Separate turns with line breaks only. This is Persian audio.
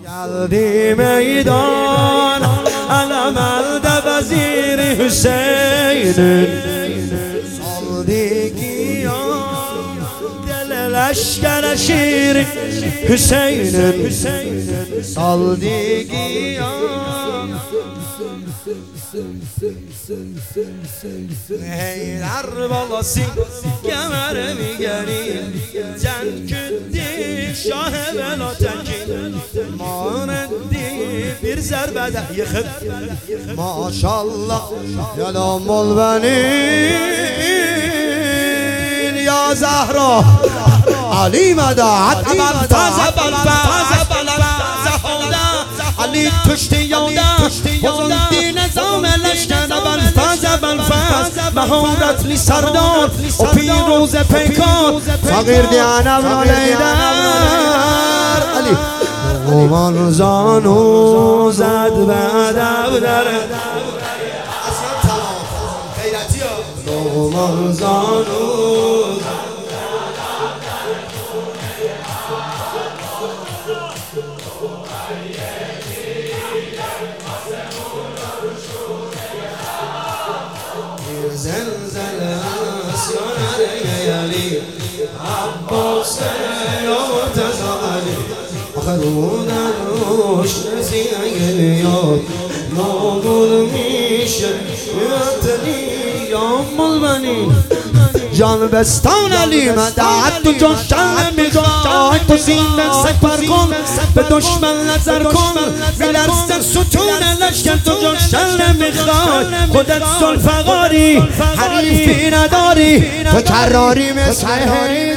یلدی میدان علم وزیر حسین سالگیان دل لشکر شیر حسین سالگیان هیدر بالاسی کمر میگری جن کدی شاه ولاتکی ماندی bir zerbede yıkıp maşallah yalan ol benim ya Zahra Ali medaat aman taze Ali tuşti yolda bozun dine zamelleşken aman taze belfaz مهارت سردار و پیروز پیکار فقیر دیانم نالیدر علی اومان زانو زد به ادب در اصلا تمام خیرتی ها اومان زانو زلزل اسیان ریالی عباس یاد تزالی آخرون روش نسیه یاد نابود میشه یادنی یا ملمنی جان بستان علی مدعت تو جوشن میخوای تو سینه سپر کن به دشمن نظر کن میلرزه ستون لشکر تو جوشن میخوای خودت ذوالفقاری حریفی نداری تو کراری مثل